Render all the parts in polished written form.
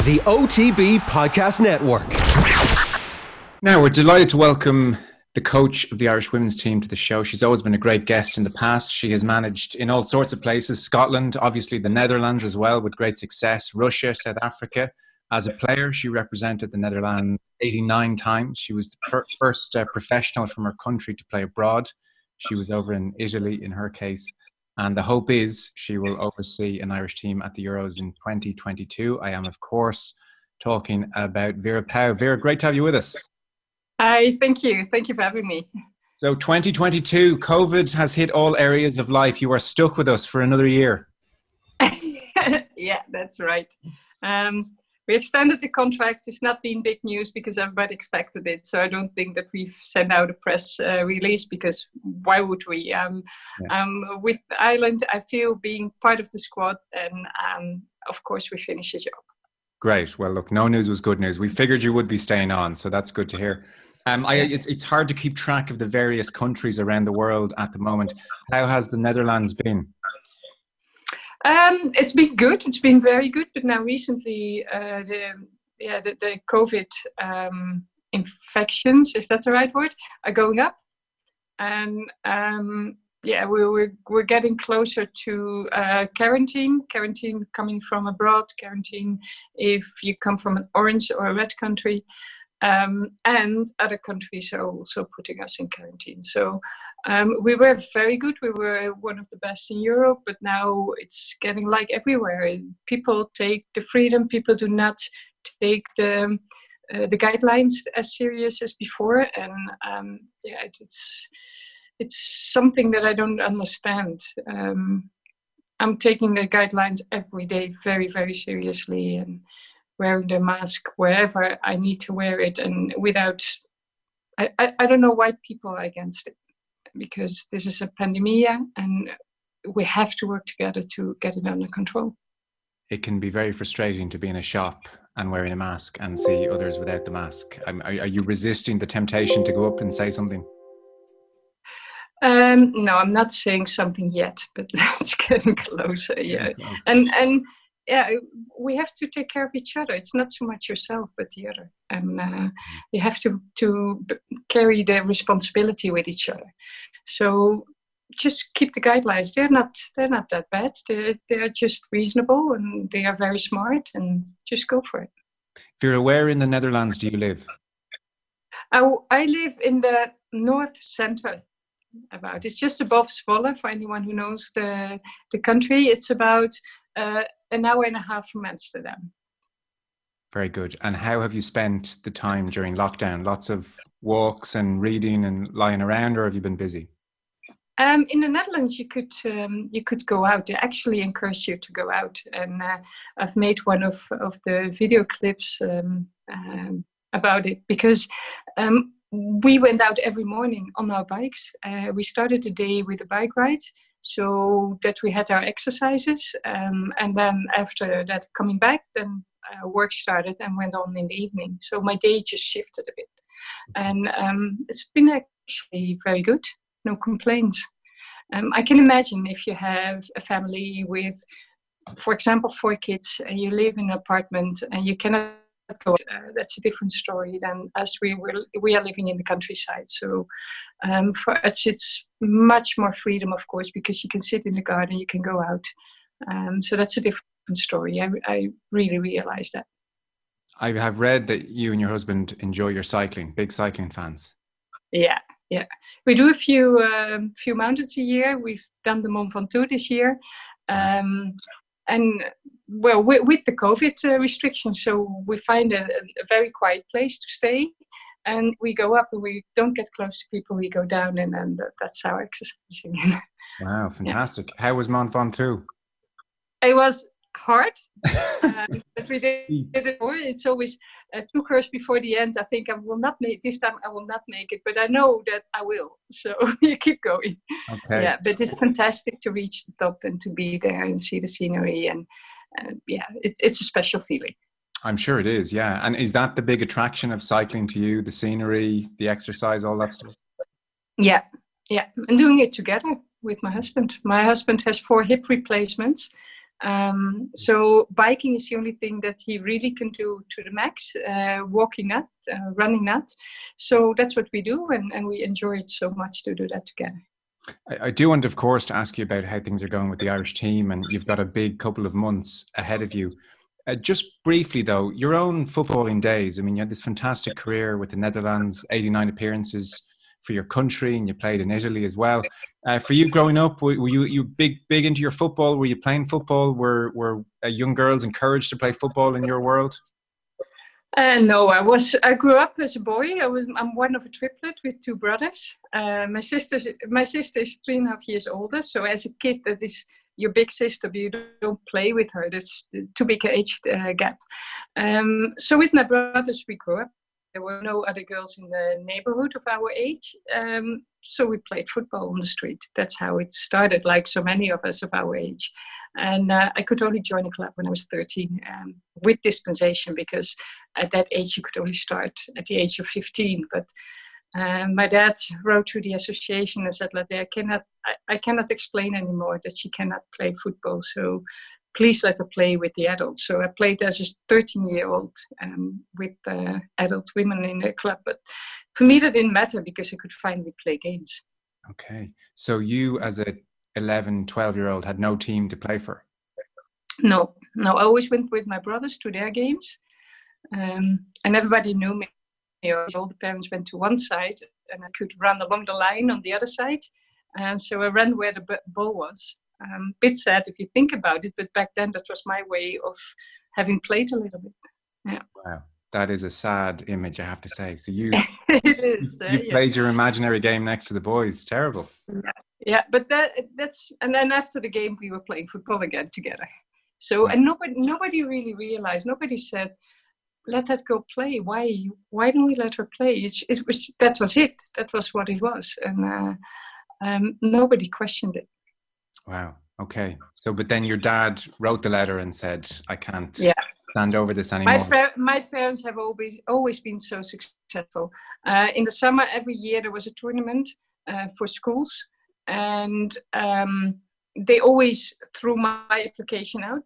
the OTB Podcast Network. Now, we're delighted to welcome the coach of the Irish women's team to the show. She's always been a great guest in the past. She has managed in all sorts of places, Scotland, obviously the Netherlands as well, with great success, Russia, South Africa. As a player, she represented the Netherlands 89 times. She was the first professional from her country to play abroad. She was over in Italy in her case. And the hope is she will oversee an Irish team at the Euros in 2022. I am, of course, talking about Vera Pauw. Vera, great to have you with us. Hi, thank you. Thank you for having me. So 2022, COVID has hit all areas of life. You are stuck with us for another year. Yeah, that's right. We extended the contract. It's not been big news because everybody expected it. So I don't think that we've sent out a press release because why would we? With Ireland, I feel being part of the squad and of course we finish the job. Great. Well, look, no news was good news. We figured you would be staying on, so that's good to hear. It's hard to keep track of the various countries around the world at the moment. How has the Netherlands been? It's been good. It's been very good. But now recently, the COVID infections, is that the right word, are going up, and we're getting closer to quarantine coming from abroad, quarantine if you come from an orange or a red country. And other countries are also putting us in quarantine. So we were very good. We were one of the best in Europe, but now it's getting like everywhere. People take the freedom. People do not take the guidelines as serious as before. And it's something that I don't understand. I'm taking the guidelines every day very, very seriously and wearing the mask wherever I need to wear it, and without, I don't know why people are against it, because this is a pandemic and we have to work together to get it under control. It can be very frustrating to be in a shop and wearing a mask and see others without the mask. Are you resisting the temptation to go up and say something? No, I'm not saying something yet, but it's getting closer. Yeah, and yeah, we have to take care of each other. It's not so much yourself, but the other, and you have to carry the responsibility with each other. So just keep the guidelines. They're not that bad. They're just reasonable, and they are very smart. And just go for it. Vera, where in the Netherlands do you live? I live in the north center. It's just above Zwolle. For anyone who knows the country, it's about an hour and a half from Amsterdam. Very good. And how have you spent the time during lockdown? Lots of walks and reading and lying around, or have you been busy? In the Netherlands, you could go out. They actually encourage you to go out, and I've made one of the video clips about it because we went out every morning on our bikes. We started the day with a bike ride, so that we had our exercises, and then after that coming back, then work started and went on in the evening. So my day just shifted a bit, and it's been actually very good. No complaints. I can imagine if you have a family with, for example, 4 kids, and you live in an apartment and you cannot go. That's a different story than us. We are living in the countryside, so for us it's much more freedom, of course, because you can sit in the garden, you can go out. So that's a different story. I really realize that. I have read that you and your husband enjoy your cycling. Big cycling fans. Yeah. We do a few mountains a year. We've done the Mont Ventoux this year. And well, with the COVID restrictions, so we find a very quiet place to stay, and we go up and we don't get close to people. We go down, and that's our exercising. Wow, fantastic! How was Mont Ventoux? It was hard, but we did it more. It's always 2 curves before the end. I think I will not make this time. I will not make it, but I know that I will. So you keep going. Okay. Yeah, but it's fantastic to reach the top and to be there and see the scenery, and it's a special feeling. I'm sure it is. Yeah, and is that the big attraction of cycling to you? The scenery, the exercise, all that stuff. Yeah, and doing it together with my husband. My husband has 4 hip replacements. So biking is the only thing that he really can do to the max, walking not, running not. So that's what we do, and we enjoy it so much to do that together. I do want, of course, to ask you about how things are going with the Irish team, and you've got a big couple of months ahead of you. Just briefly, though, your own footballing days. I mean, you had this fantastic career with the Netherlands, 89 appearances for your country, and you played in Italy as well. For you growing up, were you big into your football? Were you playing football? Were young girls encouraged to play football in your world? No, I grew up as a boy. I'm one of a triplet with two brothers. My sister is 3.5 years older. So as a kid, that is your big sister, but you don't play with her. There's too big an age gap. So with my brothers, we grew up. There were no other girls in the neighborhood of our age. So we played football on the street. That's how it started, like so many of us of our age. And I could only join a club when I was 13 with dispensation, because at that age you could only start at the age of 15. But my dad wrote to the association and said, like, I cannot explain anymore that she cannot play football. So please let her play with the adults. So I played as a 13-year-old with adult women in the club. But for me, that didn't matter because I could finally play games. Okay. So you, as a 11, 12-year-old, had no team to play for? No. I always went with my brothers to their games. And everybody knew me. All the parents went to one side, and I could run along the line on the other side. And so I ran where the ball was. Bit sad if you think about it, but back then that was my way of having played a little bit. Yeah. Wow, that is a sad image, I have to say. So you, it is, you played your imaginary game next to the boys. Terrible. Yeah, but that's, and then after the game we were playing football again together. So and nobody really realized. Nobody said, "Let us go play." Why don't we let her play? That was it. That was what it was, and nobody questioned it. Wow. Okay. So, but then your dad wrote the letter and said, "I can't stand over this anymore." My parents have always been so successful. In the summer, every year there was a tournament for schools, and they always threw my application out.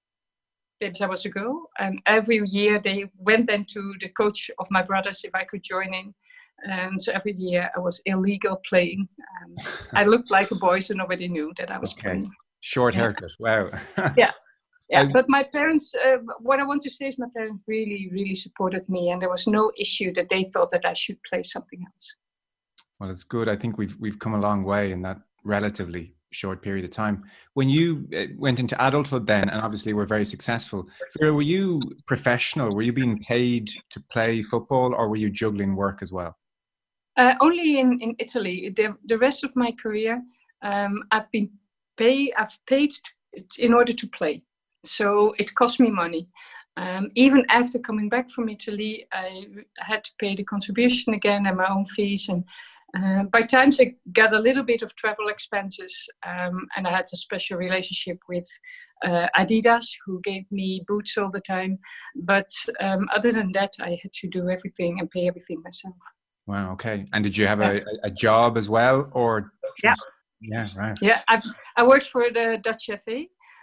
I was a girl, and every year they went then to the coach of my brothers if I could join in. And so every year I was illegal playing. I looked like a boy, so nobody knew that I was playing. Short haircut. Wow. Yeah. But my parents, what I want to say is my parents really, really supported me, and there was no issue that they thought that I should play something else. Well, it's good. I think we've come a long way in that relatively short period of time. When you went into adulthood then, and obviously were very successful, Vera, were you professional? Were you being paid to play football, or were you juggling work as well? Only in Italy. The rest of my career, I've paid in order to play. So it cost me money. Even after coming back from Italy, I had to pay the contribution again and my own fees. And by times I got a little bit of travel expenses, and I had a special relationship with Adidas, who gave me boots all the time. But other than that, I had to do everything and pay everything myself. Wow. Okay. And did you have a job as well, or? Yeah. Right. Yeah. I worked for the Dutch FA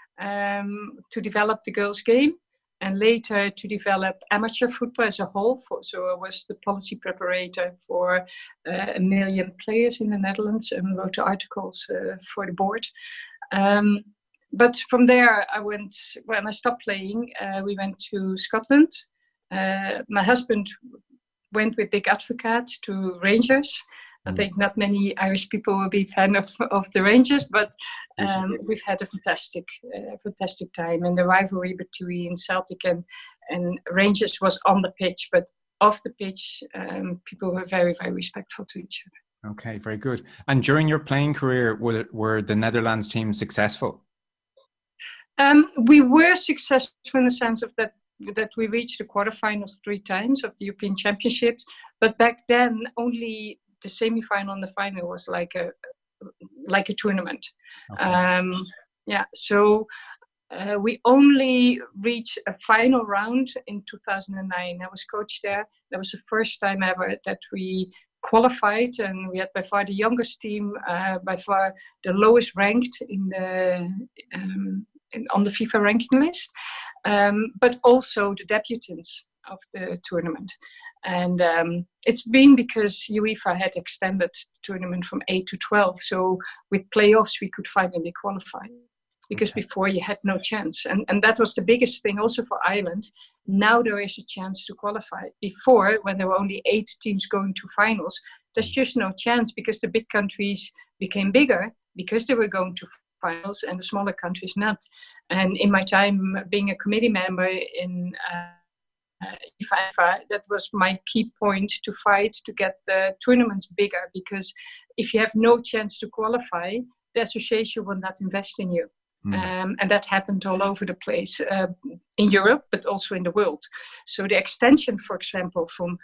to develop the girls' game, and later to develop amateur football as a whole. So I was the policy preparator for 1 million players in the Netherlands and wrote articles for the board. But from there, when I stopped playing, we went to Scotland. My husband went with Dick Advocaat to Rangers. I think not many Irish people will be fan of the Rangers, but we've had a fantastic time. And the rivalry between Celtic and Rangers was on the pitch, but off the pitch, people were very, very respectful to each other. Okay, very good. And during your playing career, were the Netherlands teams successful? We were successful in the sense of that we reached the quarterfinals 3 times of the European Championships, but back then only the semi-final and the final was like a tournament. Okay. So we only reached a final round in 2009. I was coach there. That was the first time ever that we qualified, and we had by far the youngest team, by far the lowest ranked in on the FIFA ranking list, but also the debutants of the tournament. And it's been because UEFA had extended the tournament from 8 to 12. So with playoffs, we could finally qualify. Because before you had no chance. And that was the biggest thing also for Ireland. Now there is a chance to qualify. Before, when there were only 8 teams going to finals, there's just no chance because the big countries became bigger because they were going to finals and the smaller countries not. And in my time being a committee member in FIFA, that was my key point to fight to get the tournaments bigger, because if you have no chance to qualify, the association will not invest in you. And that happened all over the place in Europe, but also in the world. So the extension, for example, from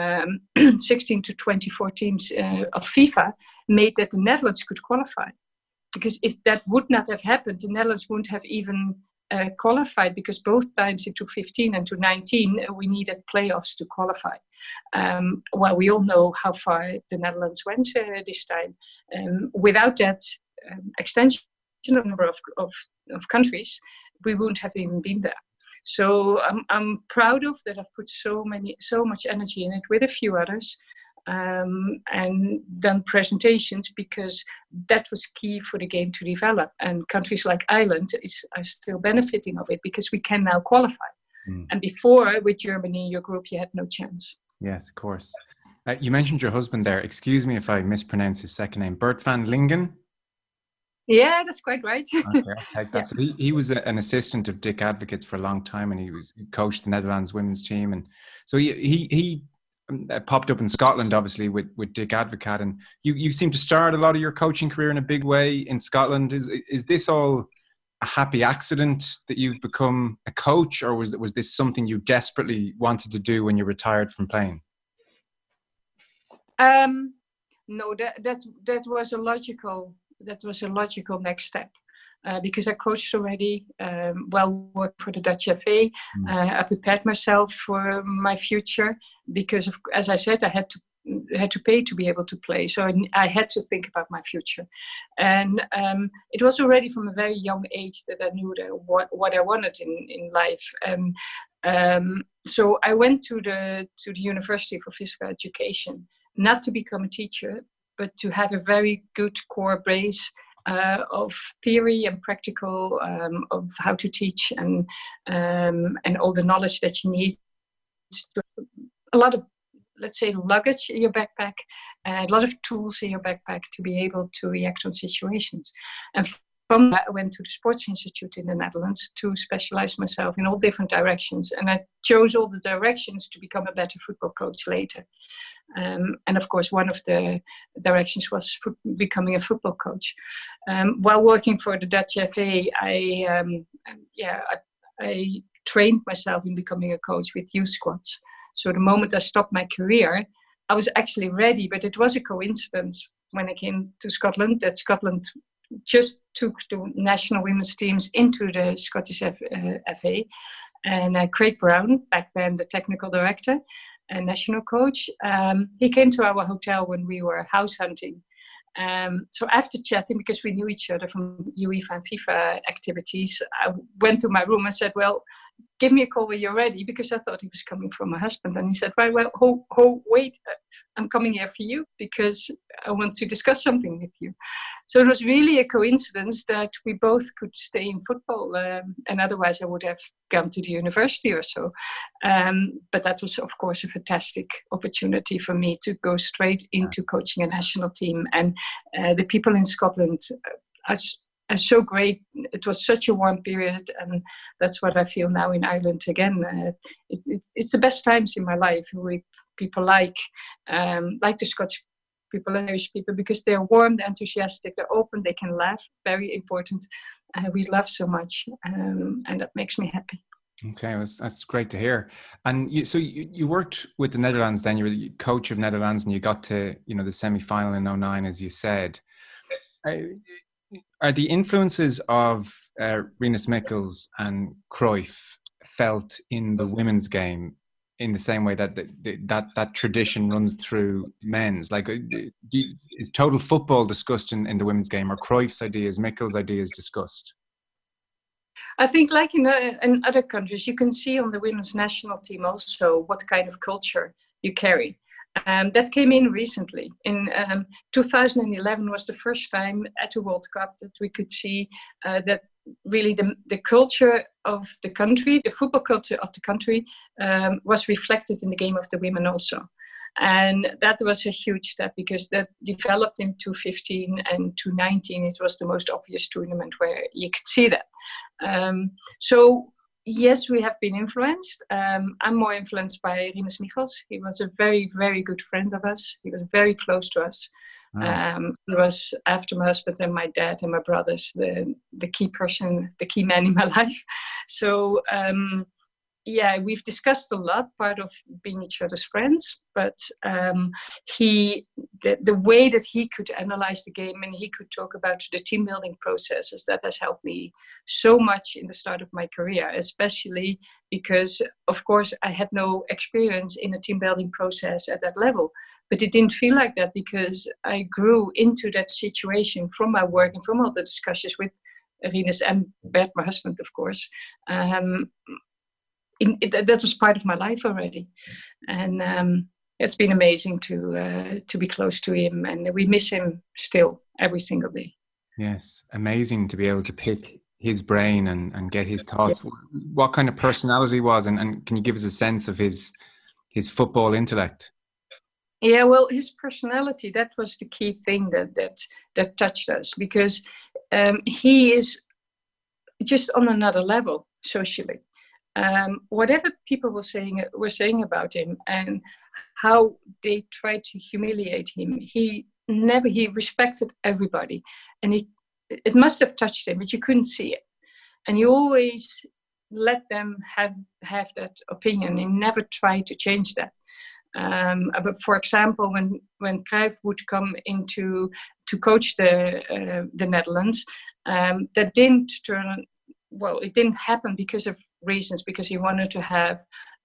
16 to 24 teams of FIFA made that the Netherlands could qualify. Because if that would not have happened, the Netherlands wouldn't have even qualified, because both times in 2015 and 2019 we needed playoffs to qualify. Well, we all know how far the Netherlands went this time. Without that extension number of countries, we wouldn't have even been there. So I'm proud of that. I've put so much energy in it with a few others, and done presentations, because that was key for the game to develop. And countries like Ireland are still benefiting of it because we can now qualify. And before, with Germany in your group, you had no chance. Yes, of course. You mentioned your husband there. Excuse me if I mispronounce his second name. Bert van Lingen? Yeah, that's quite right. Okay, I'll take that. Yeah. So he was an assistant of Dick Advocates for a long time, and he coached the Netherlands women's team, and so he popped up in Scotland, obviously with Dick Advocaat, and you seem to start a lot of your coaching career in a big way in Scotland. Is this all a happy accident that you've become a coach, or was this something you desperately wanted to do when you retired from playing? No, that was a logical. That was a logical next step, because I coached already, worked for the Dutch FA. I prepared myself for my future because, as I said, I had to pay to be able to play. So I had to think about my future. And it was already from a very young age that I knew what I wanted in life. And so I went to the University for Physical Education, not to become a teacher, but to have a very good core base of theory and practical of how to teach, and all the knowledge that you need. A lot of, let's say, luggage in your backpack, a lot of tools in your backpack to be able to react on situations. And from that, I went to the Sports Institute in the Netherlands to specialize myself in all different directions. And I chose all the directions to become a better football coach later. And of course, one of the directions was becoming a football coach. While working for the Dutch FA, I trained myself in becoming a coach with youth squads. So the moment I stopped my career, I was actually ready, but it was a coincidence when I came to Scotland that Scotland just took the national women's teams into the Scottish FA. And Craig Brown, back then the technical director and national coach, he came to our hotel when we were house hunting. So after chatting, because we knew each other from UEFA and FIFA activities, I went to my room and said, well, give me a call when you're ready, because I thought he was coming from my husband. And he said, wait, I'm coming here for you because I want to discuss something with you. So it was really a coincidence that we both could stay in football, and otherwise I would have gone to the university or so. But that was, of course, a fantastic opportunity for me to go straight into coaching a national team. And the people in Scotland are so great. It was such a warm period, and that's what I feel now in Ireland again. It's the best times in my life with people like the Scottish people and Irish people, because they're warm, they're enthusiastic, they're open, they can laugh. Very important. We laugh so much, and that makes me happy. Okay, that's great to hear. And you worked with the Netherlands. Then you were the coach of Netherlands, and you got to the semi-final in 2009, as you said. Are the influences of Rinus Michels and Cruyff felt in the women's game in the same way that tradition runs through men's? Like, is total football discussed in the women's game, or Cruyff's ideas, Michels' ideas discussed? I think, like in other countries, you can see on the women's national team also what kind of culture you carry. That came in recently. In 2011 was the first time at the World Cup that we could see that really the culture of the country, the football culture of the country, was reflected in the game of the women also. And that was a huge step, because that developed in 2015 and 2019. It was the most obvious tournament where you could see that. So yes, we have been influenced. I'm more influenced by Rinus Michels. He was a very, very good friend of us. He was very close to us. He was, after my husband and my dad and my brothers, the key person, the key man in my life. So yeah, we've discussed a lot, part of being each other's friends, but the way that he could analyze the game and he could talk about the team building processes, that has helped me so much in the start of my career, especially because, of course, I had no experience in a team building process at that level, but it didn't feel like that because I grew into that situation from my work and from all the discussions with Rinus and Bert, my husband, of course. That was part of my life already, and it's been amazing to be close to him, and we miss him still every single day. Yes, amazing to be able to pick his brain and get his thoughts. Yeah. What kind of personality was, and can you give us a sense of his football intellect? Yeah, well, his personality, that was the key thing that touched us, because he is just on another level socially. Whatever people were saying about him and how they tried to humiliate him, he respected everybody, and it must have touched him, but you couldn't see it. And he always let them have that opinion and never tried to change that. But for example, when Cruyff would come to coach the Netherlands, that didn't turn. Well, it didn't happen because of reasons, because he wanted to have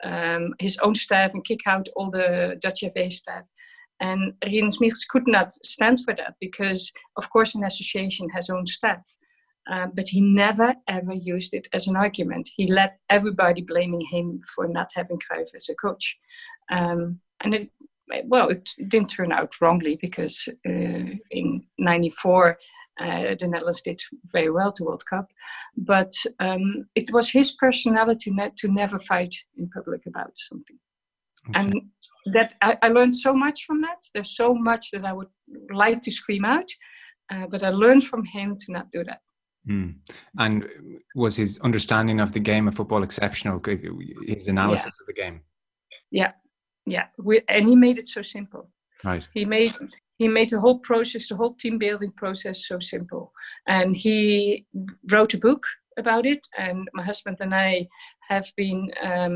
his own staff and kick out all the Dutch FA staff. And Rinus Michels could not stand for that because, of course, an association has own staff. But he never, ever used it as an argument. He let everybody blaming him for not having Cruyff as a coach. And it didn't turn out wrongly, because in '94, the Netherlands did very well to World Cup, but it was his personality to never fight in public about something. Okay. And that I learned so much from that. There's so much that I would like to scream out, but I learned from him to not do that. And was his understanding of the game of football exceptional? His analysis of the game? Yeah. And he made it so simple. Right. He made the whole process, the whole team building process, so simple. And he wrote a book about it. And my husband and I have been,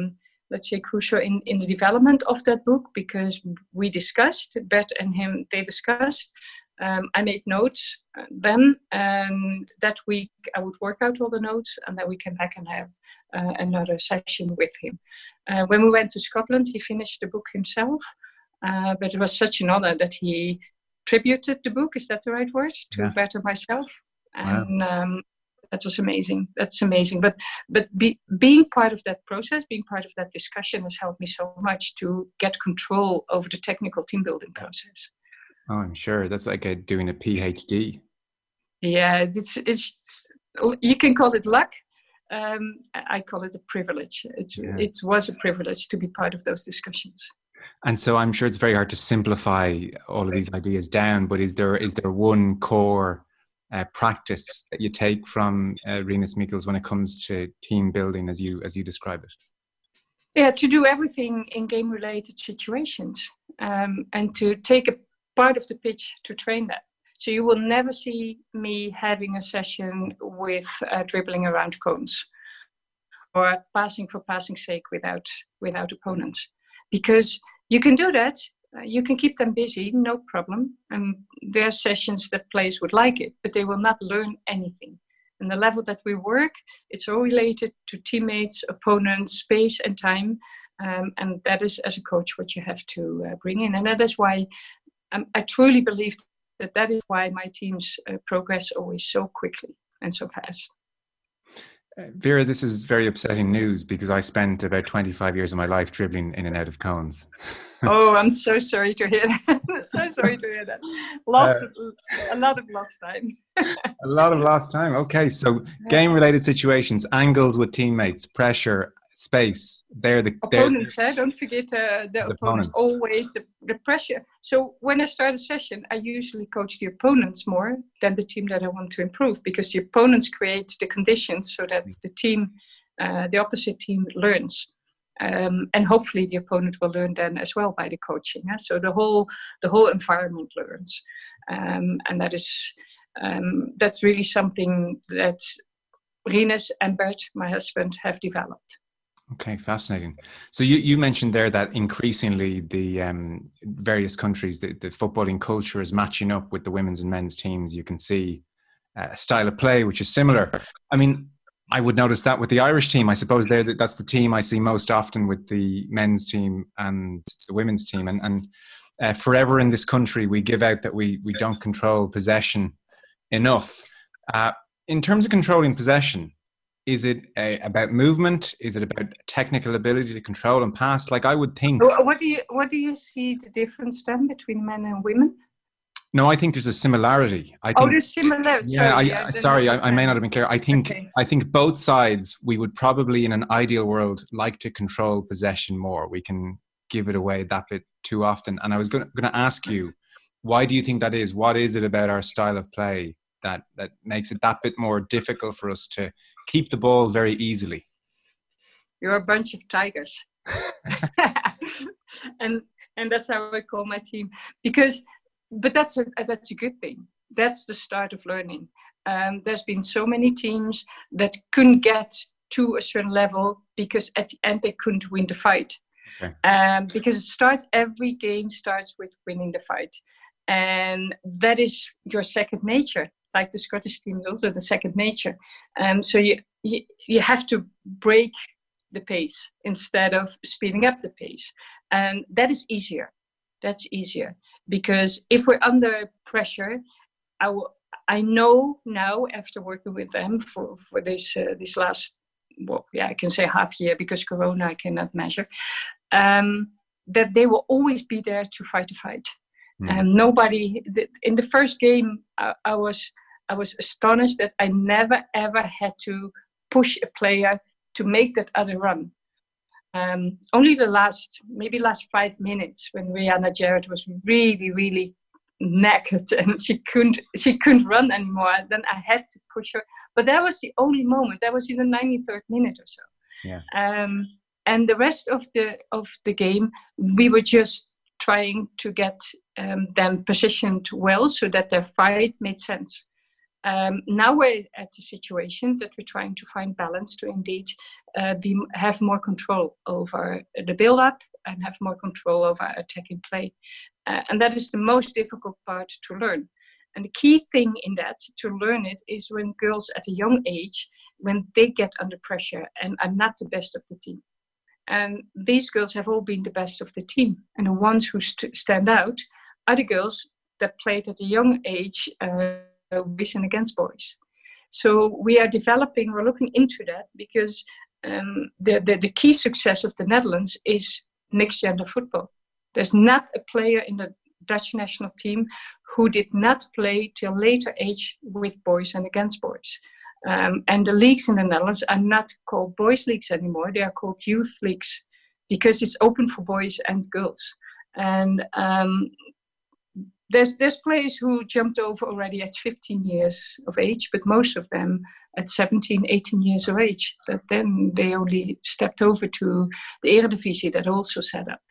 crucial in the development of that book, because we discussed, Bert and him, they discussed. I made notes then, and that week I would work out all the notes, and then we came back and have another session with him. When we went to Scotland, he finished the book himself. But it was such an honor that he tributed the book, is that the right word, to Bert and myself. And wow. That was amazing. That's amazing. But being part of that process, being part of that discussion has helped me so much to get control over the technical team building process. Oh, I'm sure. That's like doing a PhD. Yeah, it's you can call it luck. I call it a privilege. It was a privilege to be part of those discussions. And so I'm sure it's very hard to simplify all of these ideas down, but is there one core practice that you take from Rinus Michels when it comes to team building as you describe it? Yeah, to do everything in game-related situations, and to take a part of the pitch to train that. So you will never see me having a session with dribbling around cones or passing for passing's sake without opponents. Because you can do that, you can keep them busy, no problem. And there are sessions that players would like it, but they will not learn anything. And the level that we work, it's all related to teammates, opponents, space and time. And that is, as a coach, what you have to bring in. And that is why I truly believe that is why my teams progress always so quickly and so fast. Vera, this is very upsetting news because I spent about 25 years of my life dribbling in and out of cones. Oh, I'm so sorry to hear that. So sorry to hear that. Lost a lot of lost time. A lot of lost time. Okay, so game-related situations, angles with teammates, pressure, space. Opponents, don't forget the opponents. Always the pressure. So when I start a session, I usually coach the opponents more than the team that I want to improve, because the opponents create the conditions so that the team, the opposite team, learns. And hopefully the opponent will learn then as well by the coaching. So the whole environment learns, and that's really something that Rinus and Bert, my husband, have developed. Okay, fascinating. So you mentioned there that increasingly the various countries, the footballing culture is matching up with the women's and men's teams. You can see a style of play which is similar. I mean, I would notice that with the Irish team. I suppose that's the team I see most often with the men's team and the women's team. And forever in this country, we give out that we don't control possession enough. In terms of controlling possession, is it about movement? Is it about technical ability to control and pass? Like, I would think. What do you see the difference then between men and women? No, I think there's a similarity. There's similarity. Yeah, I may not have been clear. I think both sides, we would probably, in an ideal world, like to control possession more. We can give it away that bit too often. And I was going to ask you, why do you think that is? What is it about our style of play that makes it that bit more difficult for us to keep the ball very easily? You're a bunch of tigers. and that's how I call my team. But that's a good thing. That's the start of learning. There's been so many teams that couldn't get to a certain level because at the end they couldn't win the fight. Okay. Because every game starts with winning the fight. And that is your second nature. Like the Scottish team is also the second nature. So you have to break the pace instead of speeding up the pace. And that is easier. That's easier. Because if we're under pressure, I know now, after working with them for this last, I can say half year, because Corona I cannot measure, that they will always be there to fight a fight. Nobody in the first game, I was astonished that I never ever had to push a player to make that other run. Only the last 5 minutes, when Rihanna Jarrett was really, really knackered and she couldn't run anymore, then I had to push her. But that was the only moment. That was in the 93rd minute or so. Yeah. And the rest of the game, we were just trying to get them positioned well so that their fight made sense. Now we're at the situation that we're trying to find balance to indeed have more control over the build-up and have more control over attacking play. And that is the most difficult part to learn. And the key thing in that, to learn it, is when girls at a young age, when they get under pressure and are not the best of the team. And these girls have all been the best of the team. And the ones who stand out are the girls that played at a young age boys and against boys. So we're looking into that, because the key success of the Netherlands is mixed gender football. There's not a player in the Dutch national team who did not play till later age with boys and against boys. And the leagues in the Netherlands are not called boys leagues anymore. They are called youth leagues, because it's open for boys and girls. And there's players who jumped over already at 15 years of age, but most of them at 17, 18 years of age. But then they only stepped over to the Eredivisie that also set up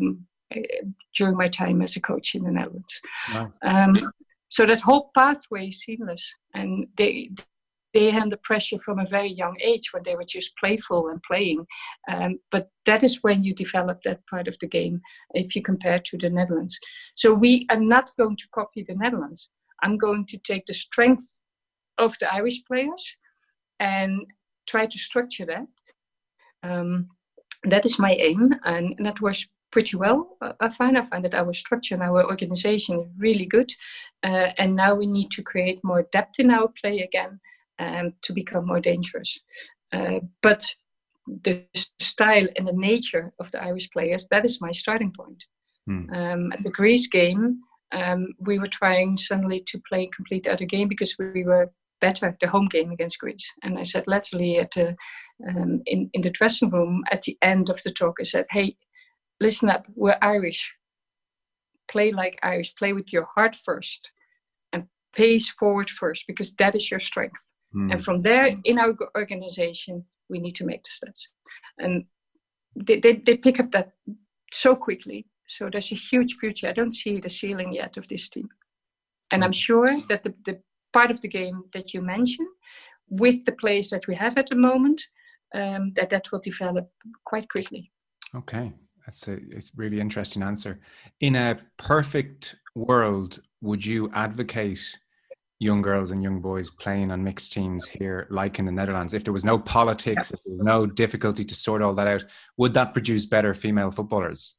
during my time as a coach in the Netherlands. Wow. So that whole pathway is seamless, and they had the pressure from a very young age when they were just playful and playing. But that is when you develop that part of the game, if you compare to the Netherlands. So we are not going to copy the Netherlands. I'm going to take the strength of the Irish players and try to structure that. That is my aim, and that works pretty well. I find that our structure and our organization is really good. And now we need to create more depth in our play again, to become more dangerous. But the style and the nature of the Irish players, that is my starting point. At the Greece game, we were trying suddenly to play a complete other game because we were better the home game against Greece. And I said laterally in the dressing room at the end of the talk, I said, hey, listen up, we're Irish. Play like Irish, play with your heart first and pace forward first, because that is your strength. And from there, in our organization, we need to make the steps. And they pick up that so quickly. So there's a huge future. I don't see the ceiling yet of this team. And I'm sure that the part of the game that you mentioned, with the players that we have at the moment, that will develop quite quickly. Okay. It's a really interesting answer. In a perfect world, would you advocate young girls and young boys playing on mixed teams here, like in the Netherlands? If there was no politics, if there was no difficulty to sort all that out, would that produce better female footballers?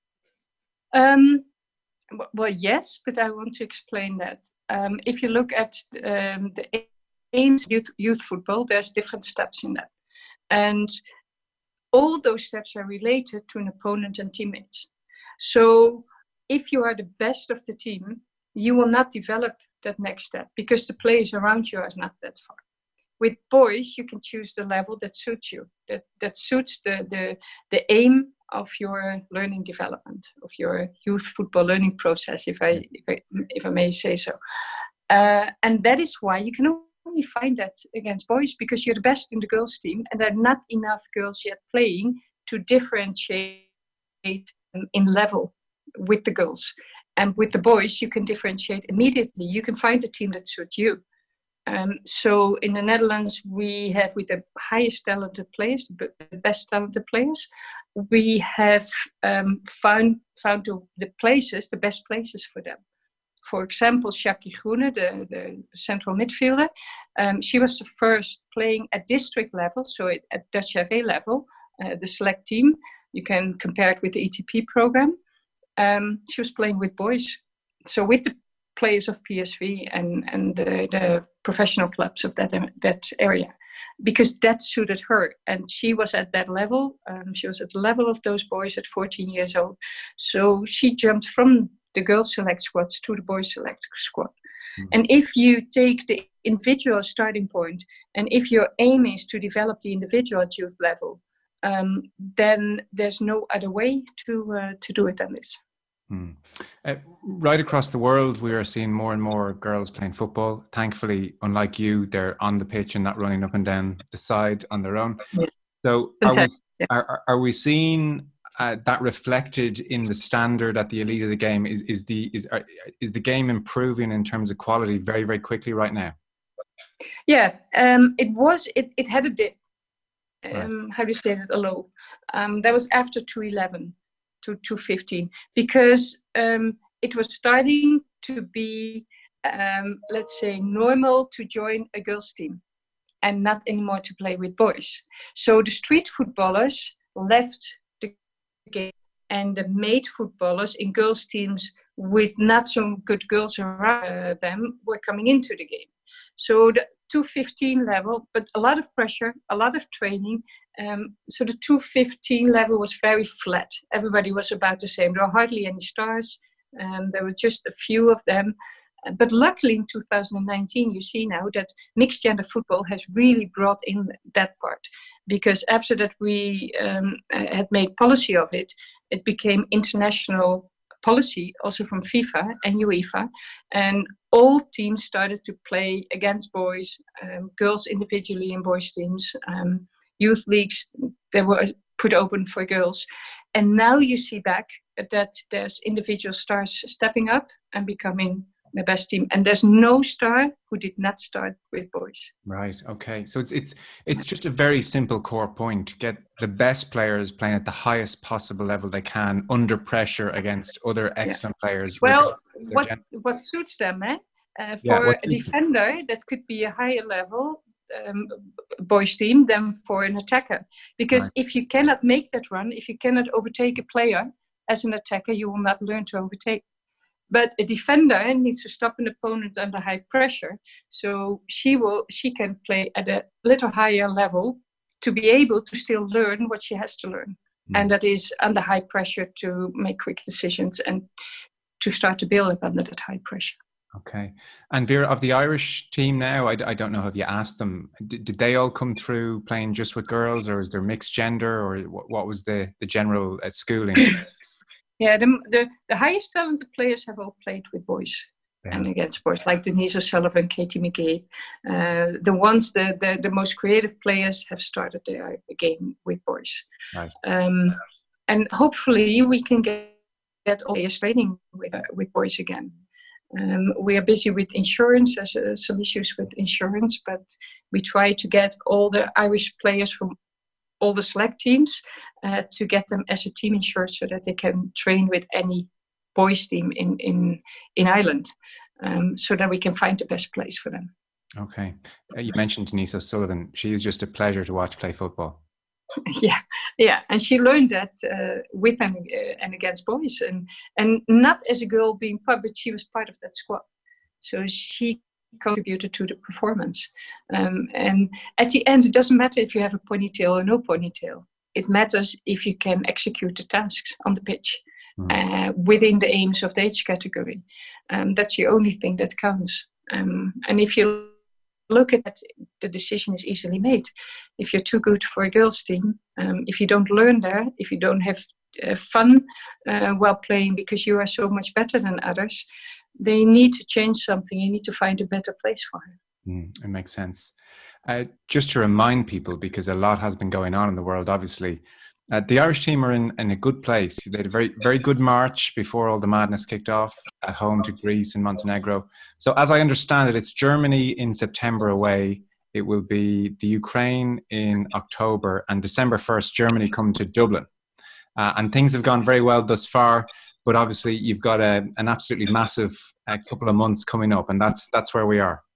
Well, yes, but I want to explain that. If you look at the aims youth football, there's different steps in that. And all those steps are related to an opponent and teammates. So if you are the best of the team, you will not develop that next step because the players around you are not that far. With boys, you can choose the level that suits you, that suits the aim of your learning development, of your youth football learning process, if I may say so. And that is why you can only find that against boys, because you're the best in the girls' team, and there are not enough girls yet playing to differentiate in level with the girls. And with the boys, you can differentiate immediately. You can find a team that suits you. So in the Netherlands, we have, with the highest talented players, the best talented players, we have found the best places for them. For example, Shaki Groene, the central midfielder, she was the first playing at district level, so at Dutch FA level, the select team. You can compare it with the ETP program. She was playing with boys. So with the players of PSV and the professional clubs of that area, because that suited her. And she was at that level. She was at the level of those boys at 14 years old. So she jumped from the girls select squads to the boys select squad. And if you take the individual starting point, and if your aim is to develop the individual at youth level, then there's no other way to do it than this. Right across the world, we are seeing more and more girls playing football. Thankfully, unlike you, they're on the pitch and not running up and down the side on their own. Yeah. So are we seeing that reflected in the standard at the elite of the game? Is the game improving in terms of quality very, very quickly right now? Yeah, it had a dip. How do you say that? A low. That was after 2011 to 2015, because it was starting to be, let's say, normal to join a girls' team and not anymore to play with boys. So the street footballers left the game, and the maid footballers in girls' teams with not so good girls around them were coming into the game. So the 215 level, but a lot of pressure, a lot of training. So the 215 level was very flat. Everybody was about the same. There were hardly any stars. There were just a few of them. But luckily in 2019, you see now that mixed gender football has really brought in that part. Because after that we had made policy of it, it became international policy also from FIFA and UEFA, and all teams started to play against boys, girls individually in boys teams, youth leagues that were put open for girls. And now you see back that there's individual stars stepping up and becoming the best team, and there's no star who did not start with boys. Right. Okay. So it's just a very simple core point: get the best players playing at the highest possible level they can under pressure against other excellent players. Well, what suits them, for a defender, that could be a higher level boys team than for an attacker, because if you cannot make that run, if you cannot overtake a player as an attacker, you will not learn to overtake. But a defender needs to stop an opponent under high pressure, so she can play at a little higher level to be able to still learn what she has to learn. And that is under high pressure to make quick decisions and to start to build up under that high pressure. Okay. And Vera, of the Irish team now, I don't know, have you asked them, did they all come through playing just with girls, or is there mixed gender, or what was the general schooling? Yeah, the highest talented players have all played with boys. And against boys, like Denise O'Sullivan, Katie McGee. The most creative players have started their game with boys. Right. And hopefully we can get all players training with boys again. We are busy with insurance, there's some issues with insurance, but we try to get all the Irish players from all the select teams to get them as a team insured so that they can train with any boys team in Ireland, so that we can find the best place for them. Okay. You mentioned Denise O'Sullivan. She is just a pleasure to watch play football. Yeah, and she learned that with and against boys, and not as a girl being part, but she was part of that squad, so she contributed to the performance. And at the end, it doesn't matter if you have a ponytail or no ponytail. It matters if you can execute the tasks on the pitch. Within the aims of the age category. That's the only thing that counts. And if you look at it, the decision is easily made. If you're too good for a girls' team, if you don't learn there, if you don't have fun while playing because you are so much better than others, they need to change something. You need to find a better place for her. It makes sense. Just to remind people, because a lot has been going on in the world, obviously, the Irish team are in a good place. They had a very, very good March before all the madness kicked off at home to Greece and Montenegro. So as I understand it, it's Germany in September away. It will be the Ukraine in October, and December 1st, Germany come to Dublin. And things have gone very well thus far, but obviously you've got an absolutely massive couple of months coming up, and that's where we are.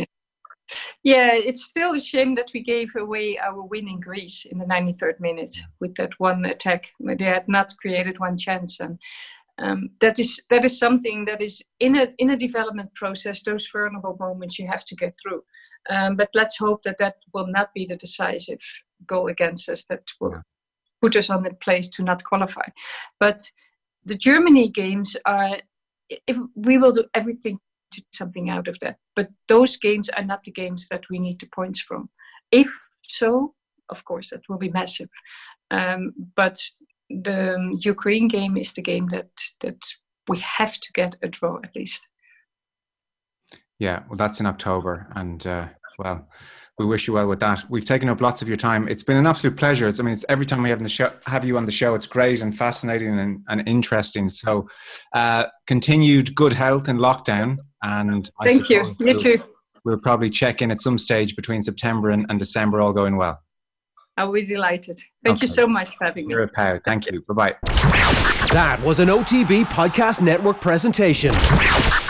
Yeah, it's still a shame that we gave away our win in Greece in the 93rd minute with that one attack. They had not created one chance, and that is something that is in a development process. Those vulnerable moments you have to get through. But let's hope that will not be the decisive goal against us that will put us on the place to not qualify. But the Germany games are, if we will do everything to something out of that. But those games are not the games that we need the points from. If so, of course, that will be massive. But the Ukraine game is the game that we have to get a draw at least. Yeah, well, that's in October. And, well, we wish you well with that. We've taken up lots of your time. It's been an absolute pleasure. It's every time we have you on the show, it's great and fascinating and interesting. So continued good health in lockdown. And Thank you. You too. We'll probably check in at some stage between September and December, all going well. I'll be delighted. Thank you so much for having me. You're a pal. Thank you. Bye-bye. That was an OTB Podcast Network presentation.